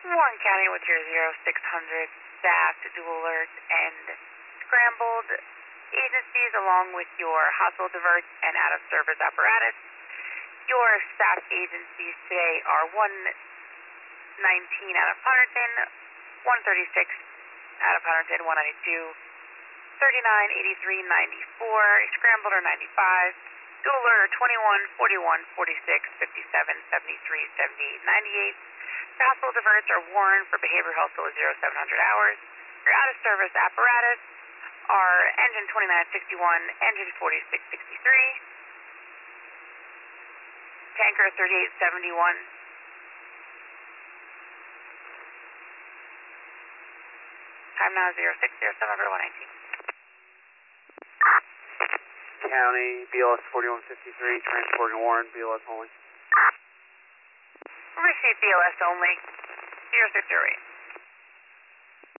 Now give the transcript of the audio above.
Warren County with your 0600 staff to dual alert and scrambled agencies along with your hospital diverts and out of service apparatus. Your staff agencies today are 119 out of Hunterdon, 136 out of Hunterdon, 192, 39, 83, 94, scrambled are 95, dual alert are 21, 41, 46, 57, 73, 78, 98. The hospital diverts are Warren for behavioral health till 0700 hours. Your out of service apparatus are engine 2961, engine 4663, tanker 3871. Time now 0607 119. County, BLS 4153, transporting Warren, BLS only. Receive BLS only, 0608.